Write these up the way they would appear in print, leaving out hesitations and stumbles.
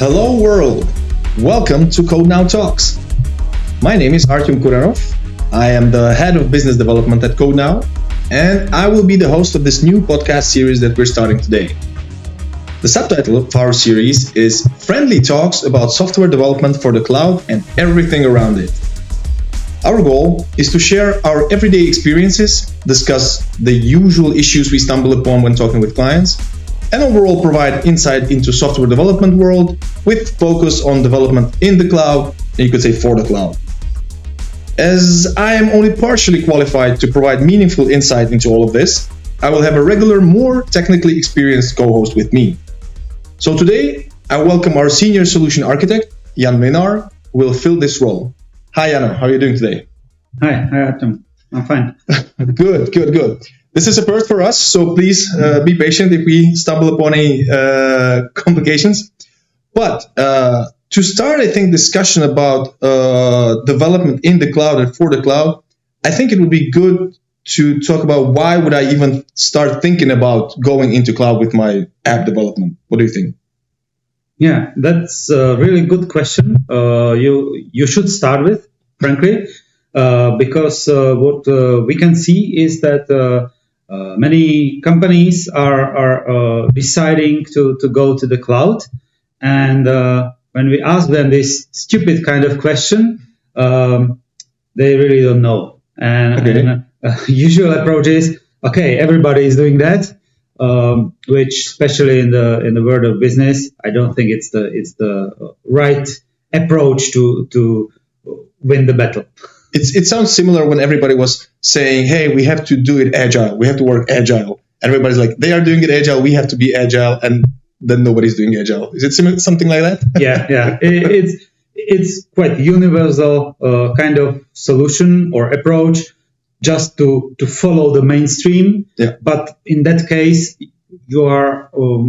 Hello world! Welcome to Code Now Talks. My name is Artyom Kuranov. I am the head of business development at Code Now, and I will be the host of this new podcast series that we're starting today. The subtitle of our series is Friendly Talks about software development for the cloud and everything around it. Our goal is to share our everyday experiences, discuss the usual issues we stumble upon when talking with clients, and overall provide insight into software development world with focus on development in the cloud, and you could say for the cloud. As I am only partially qualified to provide meaningful insight into all of this, I will have a regular, more technically experienced co-host with me. So today, I welcome our senior solution architect, Jan Mlinar, who will fill this role. Hi, Jan. How are you doing today? Hi, Artyom. I'm fine. Good. This is a first for us, so please be patient if we stumble upon any complications. But to start, I think, discussion about development in the cloud and for the cloud, I think it would be good to talk about why would I even start thinking about going into cloud with my app development. What do you think? Yeah, that's a really good question. You should start with, frankly, because what we can see is that many companies are deciding to go to the cloud, and when we ask them this stupid kind of question, they really don't know. And usual approach is, okay, everybody is doing that, which, especially in the world of business, I don't think it's the right approach to win the battle. It sounds similar when everybody was saying, hey, we have to do it agile. We have to work agile. Everybody's like, they are doing it agile. We have to be agile. And then nobody's doing agile. Is it something like that? Yeah. It's quite universal kind of solution or approach just to follow the mainstream. Yeah. But in that case, you are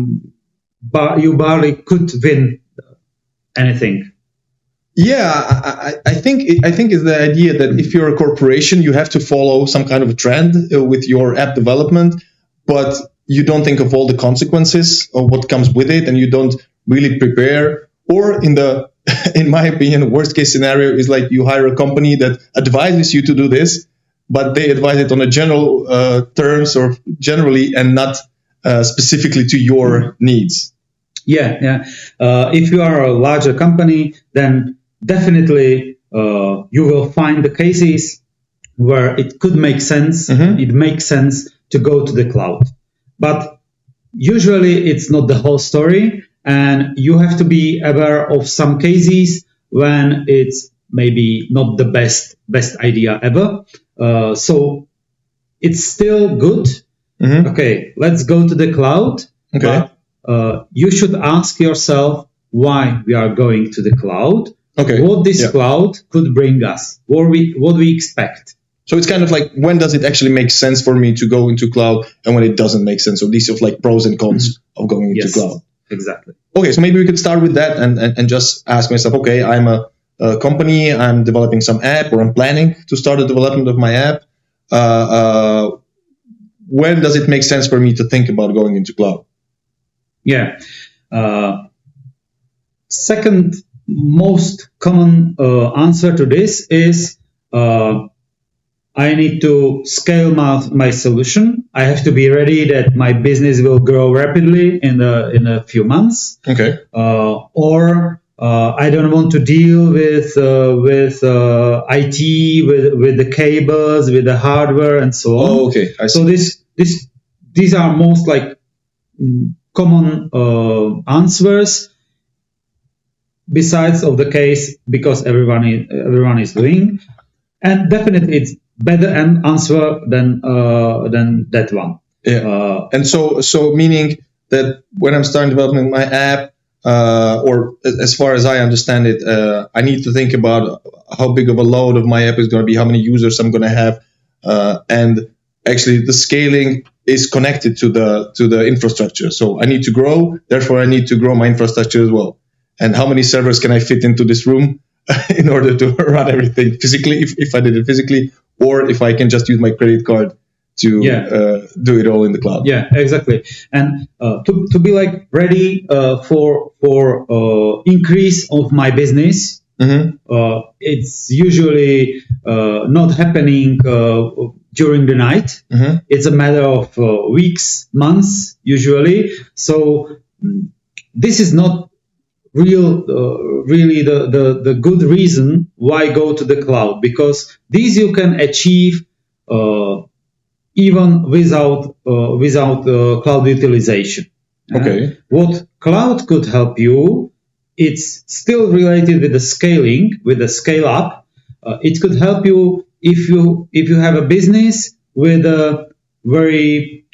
you barely could win anything. Yeah, I think it's the idea that if you're a corporation, you have to follow some kind of a trend with your app development, but you don't think of all the consequences of what comes with it, and you don't really prepare. Or in my opinion, worst case scenario is like you hire a company that advises you to do this, but they advise it on a general terms or generally and not specifically to your needs. Yeah. If you are a larger company, then definitely you will find the cases where it could make sense. Mm-hmm. It makes sense to go to the cloud. But usually it's not the whole story, and you have to be aware of some cases when it's maybe not the best idea ever. So it's still good. Mm-hmm. Okay, let's go to the cloud. Okay. But you should ask yourself why we are going to the cloud. Okay. What this cloud could bring us. What we expect. So it's kind of like, when does it actually make sense for me to go into cloud and when it doesn't make sense? So these are like pros and cons of going into cloud. Exactly. Okay, so maybe we could start with that and just ask myself, okay, I'm a company, I'm developing some app, or I'm planning to start the development of my app. When does it make sense for me to think about going into cloud? Yeah. Second most common answer to this is I need to scale my solution. I have to be ready that my business will grow rapidly in a few months. Okay. Or I don't want to deal with IT, with the cables, with the hardware, and so on. Oh, okay. I see. So these are most like common answers. Besides of the case, because everyone is doing, and definitely it's better an answer than that one. Yeah. And so meaning that when I'm starting developing my app, or as far as I understand it, I need to think about how big of a load of my app is going to be, how many users I'm going to have, and actually the scaling is connected to the infrastructure. So I need to grow, therefore I need to grow my infrastructure as well. And how many servers can I fit into this room in order to run everything physically, if I did it physically, or if I can just use my credit card to do it all in the cloud. Yeah, exactly. And to be like ready for increase of my business, it's usually not happening during the night. It's a matter of weeks, months, usually. So this is not really the good reason why go to the cloud, because these you can achieve even without cloud utilization. Okay. What cloud could help you, it's still related with the scaling, with the scale up. It could help you if you have a business with a very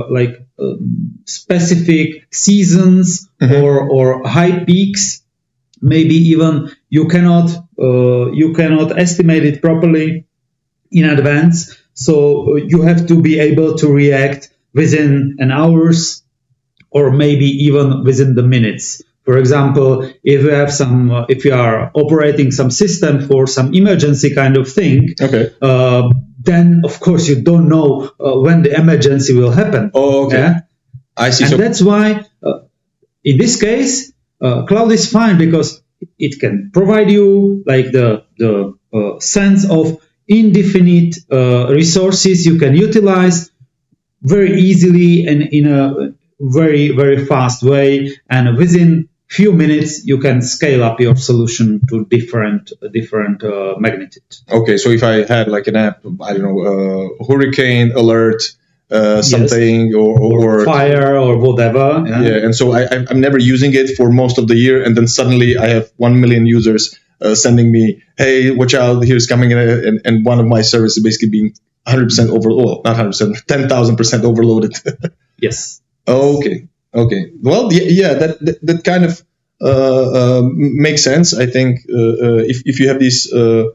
specific seasons or high peaks. Maybe even you cannot estimate it properly in advance. So you have to be able to react within an hours or maybe even within the minutes. For example, if you are operating some system for some emergency kind of thing, then of course you don't know when the emergency will happen. Oh, okay. Yeah? I see. And that's why, in this case, cloud is fine because it can provide you like the sense of indefinite resources you can utilize very easily and in a very, very fast way, and within few minutes you can scale up your solution to different magnitude. Okay, so if I had like an app, I don't know, hurricane alert, something, yes, or fire or whatever. Yeah, and so I'm never using it for most of the year, and then suddenly I have 1 million users sending me, hey, watch out, here's coming, and one of my services basically being 100% not 100%, 10,000% overloaded. Yes. Okay. Well, yeah, that kind of makes sense. I think if you have these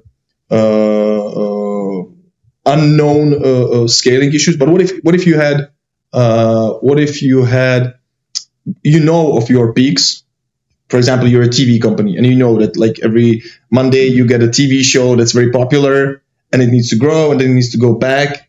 unknown scaling issues, but what if you had of your peaks? For example, you're a TV company, and you know that like every Monday you get a TV show that's very popular, and it needs to grow, and then it needs to go back.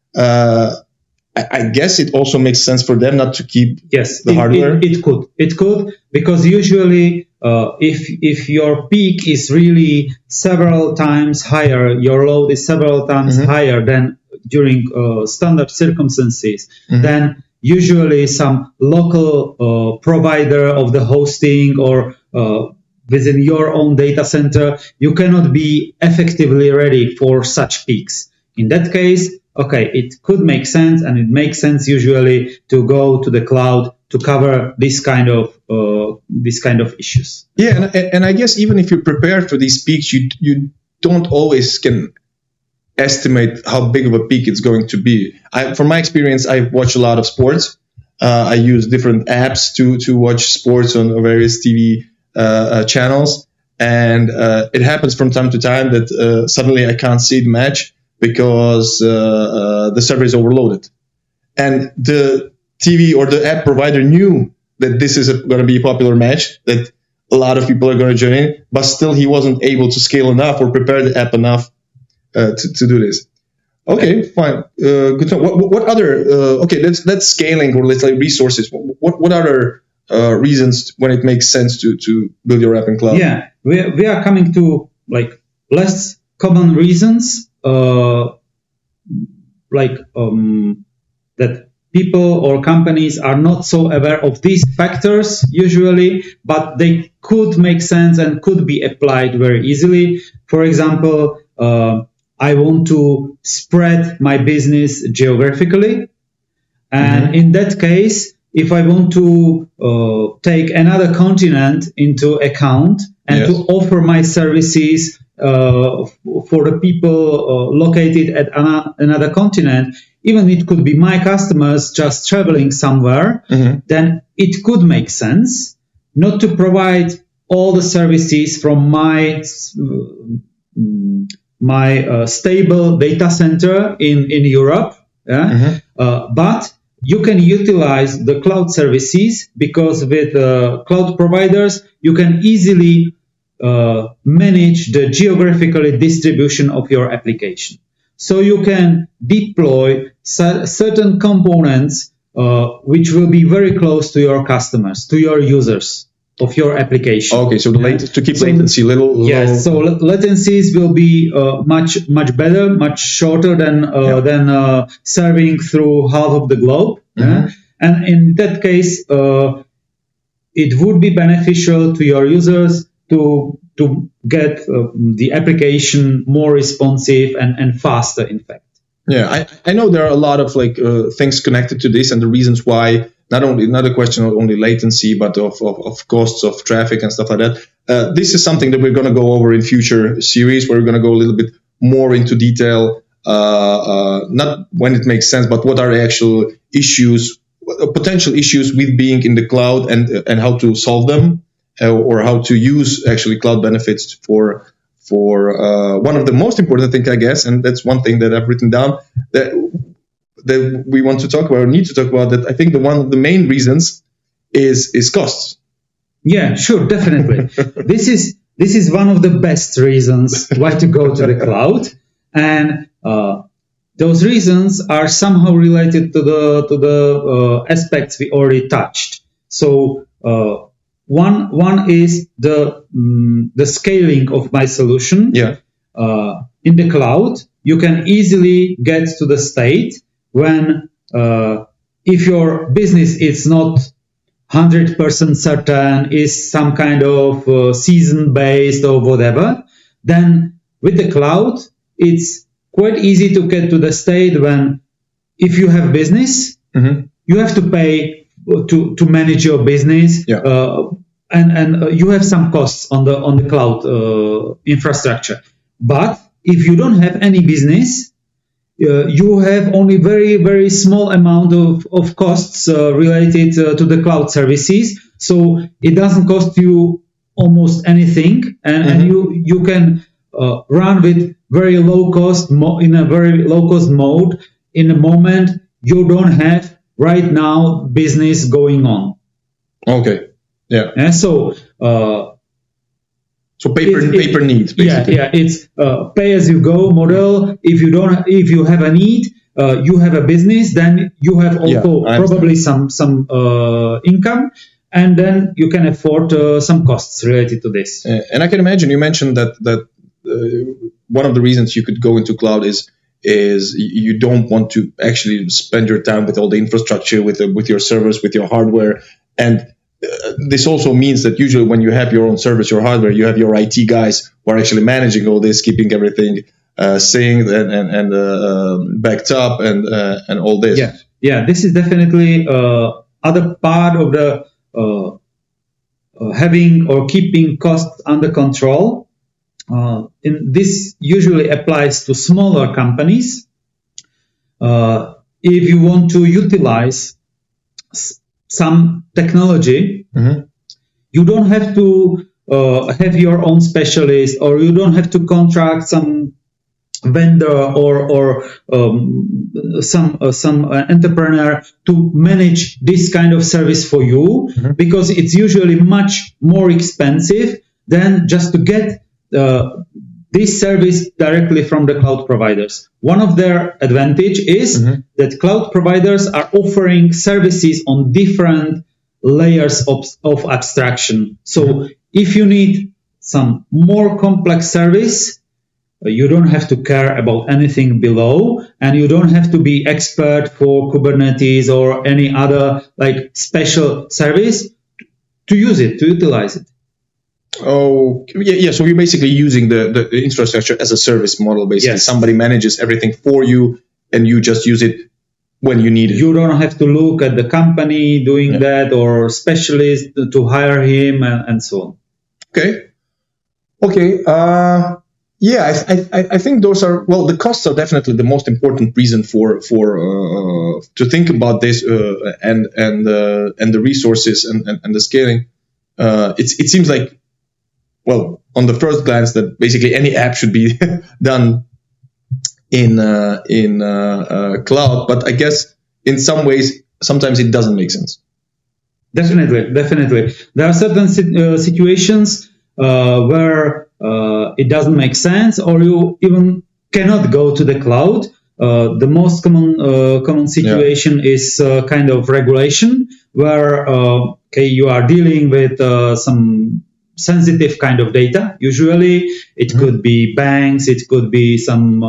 I guess it also makes sense for them not to keep the hardware. It could, because usually if your peak is really several times higher, your load is several times higher than during standard circumstances, then usually some local provider of the hosting or within your own data center, you cannot be effectively ready for such peaks. In that case, okay, it could make sense, and it makes sense usually to go to the cloud to cover this kind of issues. Yeah, and I guess even if you're prepared for these peaks, you don't always can estimate how big of a peak it's going to be. From my experience, I watch a lot of sports. I use different apps to watch sports on various TV channels, and it happens from time to time that suddenly I can't see the match because the server is overloaded. And the TV or the app provider knew that this is going to be a popular match, that a lot of people are going to join in, but still he wasn't able to scale enough or prepare the app enough to do this. Okay, fine. Good to know. What other, that's scaling, or let's say resources. What other reasons when it makes sense to build your app in cloud? Yeah, we are coming to like less common reasons. That people or companies are not so aware of these factors usually, but they could make sense and could be applied very easily. For example, I want to spread my business geographically, and in that case, if I want to take another continent into account and to offer my services for the people located at another continent, even it could be my customers just traveling somewhere, then it could make sense not to provide all the services from my stable data center in Europe, but you can utilize the cloud services, because with cloud providers you can easily manage the geographical distribution of your application. so you can deploy certain components which will be very close to your customers, to your users of your application. Okay, so to keep latency little. Yes, so latencies will be much better, much shorter than serving through half of the globe. Mm-hmm. And in that case, it would be beneficial to your users to get the application more responsive and faster, in fact. Yeah, I know there are a lot of things connected to this, and the reasons why. Not a question of only latency, but of costs of traffic and stuff like that. This is something that we're going to go over in future series, where we're going to go a little bit more into detail, not when it makes sense, but what are the actual issues, potential issues with being in the cloud, and how to solve them, or how to use actually cloud benefits for one of the most important things, I guess, and that's one thing that I've written down that we want to talk about, or need to talk about, that I think one of the main reasons is costs. Yeah, sure, definitely. This is one of the best reasons why to go to the cloud, and those reasons are somehow related to the aspects we already touched. So one is the scaling of my solution. Yeah. In the cloud, you can easily get to the state when if your business is not 100% certain, is some kind of season based or whatever, then with the cloud, it's quite easy to get to the state when if you have business, mm-hmm. you have to pay to manage your business, and you have some costs on the cloud infrastructure. But if you don't have any business, you have only very, very small amount of costs related to the cloud services. So it doesn't cost you almost anything, and you can run with very low cost in a very low cost mode in a moment you don't have right now business going on. Okay. Yeah. And so. So pay per need, basically. Yeah, it's pay as you go model. If you have a need, you have a business, then you have also probably some income, and then you can afford some costs related to this. And I can imagine you mentioned that one of the reasons you could go into cloud is you don't want to actually spend your time with all the infrastructure, with your servers, with your hardware, and this also means that usually when you have your own service, your hardware, you have your IT guys who are actually managing all this, keeping everything synced and backed up and all this. Yeah. This is definitely other part of the having or keeping costs under control. This usually applies to smaller companies. If you want to utilize some technology, you don't have to have your own specialist, or you don't have to contract some vendor or some entrepreneur to manage this kind of service for you, because it's usually much more expensive than just to get this service directly from the cloud providers. One of their advantage is that cloud providers are offering services on different layers of abstraction. So if you need some more complex service, you don't have to care about anything below, and you don't have to be expert for Kubernetes or any other special service to use it, to utilize it. Oh, yeah. So you're basically using the infrastructure as a service model, basically. Yes. Somebody manages everything for you, and you just use it when you need it. You don't have to look at the company doing that, or specialist to hire him, and so on. Okay. I think those are, the costs are definitely the most important reason for to think about this, and the resources and the scaling. It seems like, on the first glance, that basically any app should be done in cloud, but I guess in some ways, sometimes it doesn't make sense. Definitely. There are certain situations where it doesn't make sense, or you even cannot go to the cloud. The most common situation is kind of regulation, where you are dealing with some sensitive kind of data. Usually, it could be banks, it could be some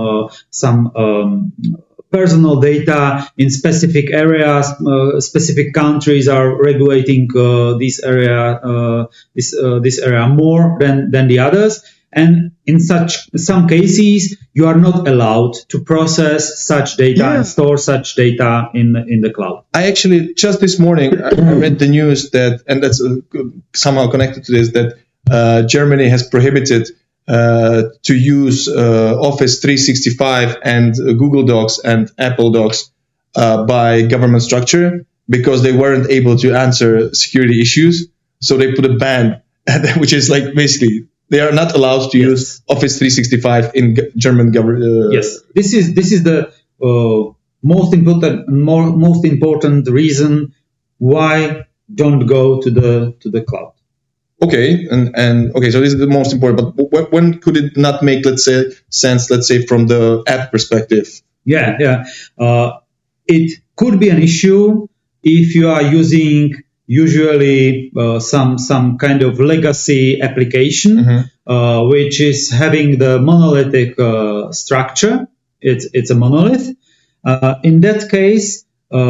personal data in specific areas. Specific countries are regulating this area more than the others. And in some cases, you are not allowed to process such data and store such data in the cloud. I actually, just this morning, I read the news that, and that's somehow connected to this, that Germany has prohibited to use Office 365 and Google Docs and Apple Docs by government structure because they weren't able to answer security issues. So they put a ban, which is like basically they are not allowed to use Office 365 in German government. Yes, this is the most important reason why don't go to the cloud. Okay, and okay, so this is the most important. But when could it not make, let's say, sense? Let's say from the app perspective. Yeah. It could be an issue if you are using usually some kind of legacy application, which is having the monolithic structure. It's a monolith. In that case,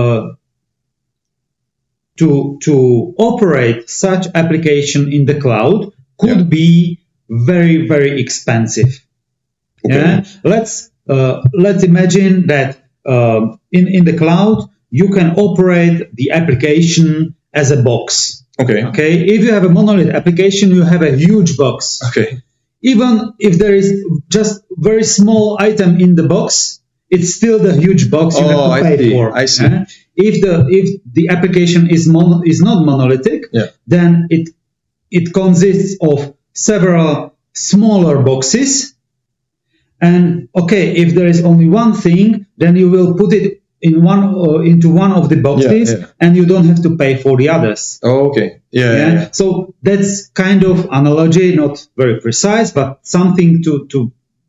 to operate such application in the cloud could be very, very expensive. Okay. Yeah? Let's imagine that in the cloud you can operate the application as a box. Okay. If you have a monolith application, you have a huge box. Okay. Even if there is just very small item in the box, it's still the huge box you have to pay for. I see. If the application is not monolithic, then it consists of several smaller boxes. And if there is only one thing, then you will put it into one of the boxes, and you don't have to pay for the others. Oh, okay. Yeah. So that's kind of analogy, not very precise, but something to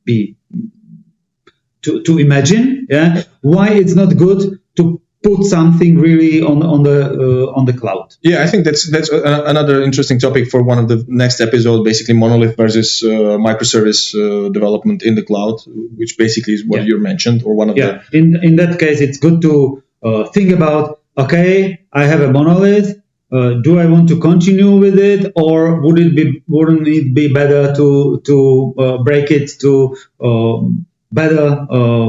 imagine. Yeah. Why it's not good to put something really on the cloud. Yeah, I think that's another interesting topic for one of the next episodes. Basically, monolith versus microservice development in the cloud, which basically is what you mentioned, or one of the. In that case, it's good to think about. Okay, I have a monolith. Do I want to continue with it, or wouldn't it be better to break it to better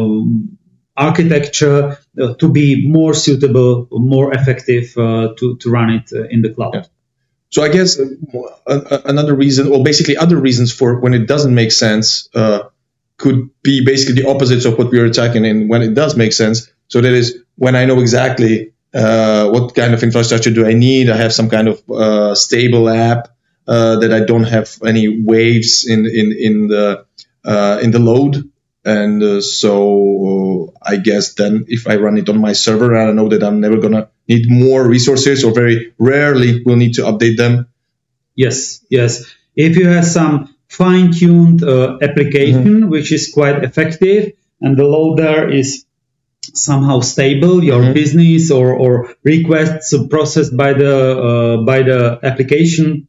architecture to be more suitable, more effective to run it in the cloud? Yeah. So I guess another reason, or basically other reasons for when it doesn't make sense, could be basically the opposites of what we were talking in when it does make sense. So that is when I know exactly what kind of infrastructure do I need. I have some kind of stable app that I don't have any waves in the load. And so I guess then if I run it on my server, and I know that I'm never going to need more resources, or very rarely will need to update them. Yes. If you have some fine-tuned application, which is quite effective, and the load there is somehow stable, your business or requests processed by the application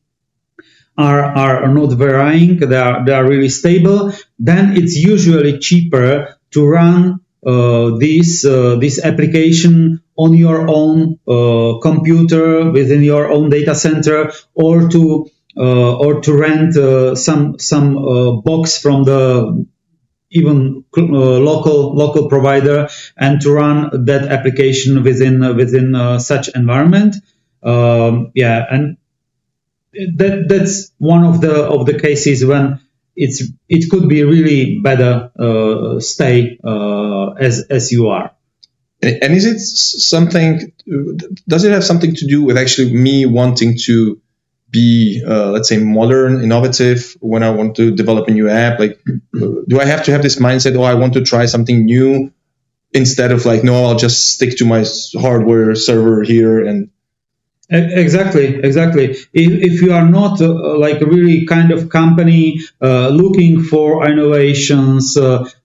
are not varying, they are really stable, then it's usually cheaper to run this application on your own computer within your own data center, or to rent some box from the even local provider, and to run that application within such environment. And that's one of the cases when it could be really better stay as you are. And is it something? Does it have something to do with actually me wanting to be, let's say, modern, innovative when I want to develop a new app? Like, do I have to have this mindset? Oh, I want to try something new, instead of like, no, I'll just stick to my hardware server here and. Exactly. If you are not like a really kind of company looking for innovations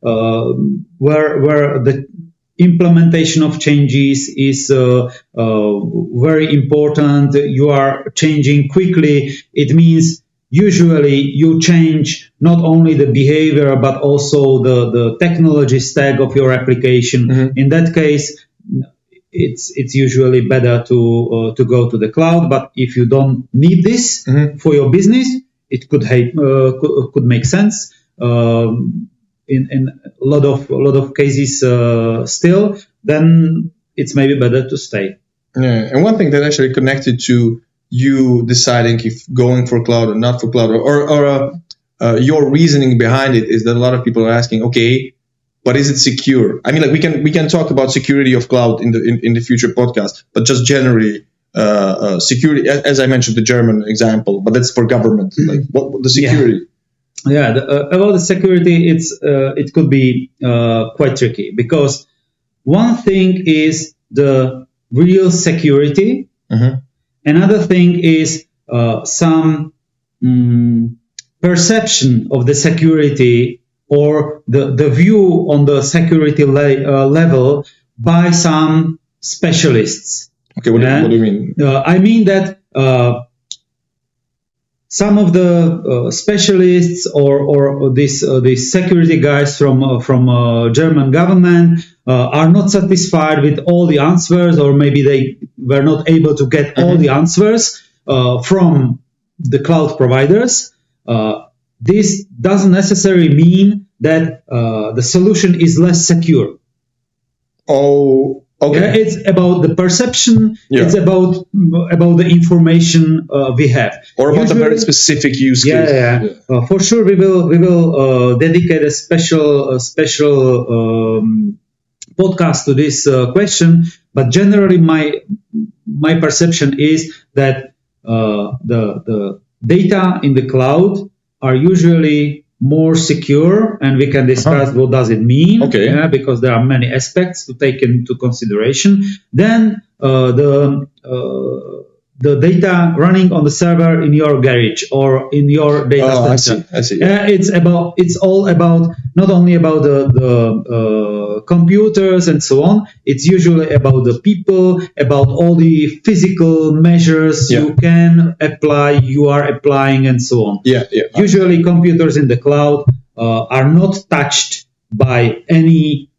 where the implementation of changes is very important, you are changing quickly, it means usually you change not only the behavior but also the technology stack of your application. Mm-hmm. In that case, it's usually better to go to the cloud. But if you don't need this Mm-hmm. for your business, it could make sense. In a lot of cases still, then it's maybe better to stay. Yeah, and one thing that actually connected to you deciding if going for cloud or not for cloud, or your reasoning behind it, is that a lot of people are asking, okay, but is it secure? I mean, like we can talk about security of cloud in the future podcast, but just generally security, as I mentioned, the German example, but that's for government. Like what the security. Yeah, about the security, it could be quite tricky, because one thing is the real security. Mm-hmm. Another thing is some perception of the security, or the view on the security level by some specialists. Okay, what do you mean? I mean that some of the specialists or these security guys from German government are not satisfied with all the answers, or maybe they were not able to get all the answers from the cloud providers. This doesn't necessarily mean that the solution is less secure. Oh, okay. Yeah, it's about the perception. Yeah. It's about the information we have, or about a very specific use case. Yeah. For sure, we will dedicate a special podcast to this question. But generally, my perception is that the data in the cloud are usually more secure, and we can discuss what does it mean. Okay. Yeah, because there are many aspects to take into consideration. Then the data running on the server in your garage or in your data center. I see. Yeah. It's all about not only about the computers and so on. It's usually about the people, about all the physical measures you can apply, you are applying, and so on. Yeah. Usually, computers in the cloud are not touched by any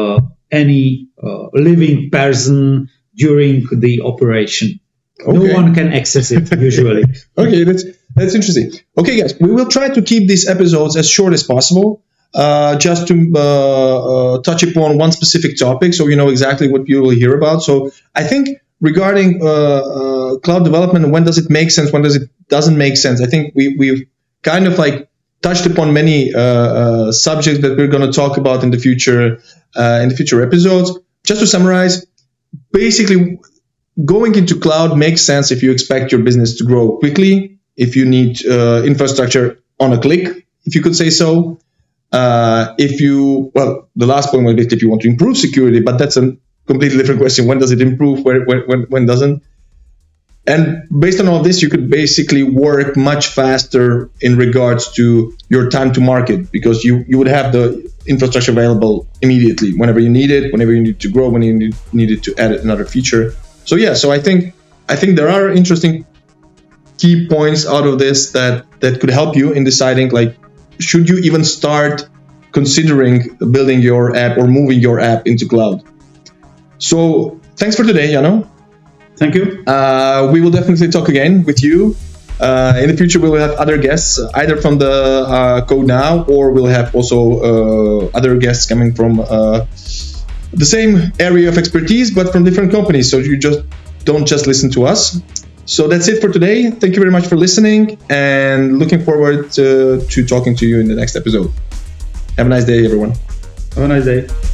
living person during the operation. Okay. No one can access it usually. Okay, that's interesting. Okay, guys, we will try to keep these episodes as short as possible, just to touch upon one specific topic, so you know exactly what you will hear about. So I think regarding cloud development, when does it make sense, when does it doesn't make sense, I think we've kind of like touched upon many subjects that we're going to talk about in the future episodes. Just to summarize, basically, going into cloud makes sense if you expect your business to grow quickly, if you need infrastructure on a click, if you could say so. The last point was basically if you want to improve security, but that's a completely different question. When does it improve? When doesn't? And based on all this, you could basically work much faster in regards to your time to market, because you would have the infrastructure available immediately whenever you need it, whenever you need to grow, when you needed to add another feature. So I think there are interesting key points out of this that could help you in deciding, like, should you even start considering building your app or moving your app into cloud. So thanks for today, Jano. Thank you. We will definitely talk again with you. In the future, we will have other guests, either from the Code Now, or we'll have also other guests coming from the same area of expertise, but from different companies. So you don't just listen to us. So that's it for today. Thank you very much for listening, and looking forward to talking to you in the next episode. Have a nice day, everyone. Have a nice day.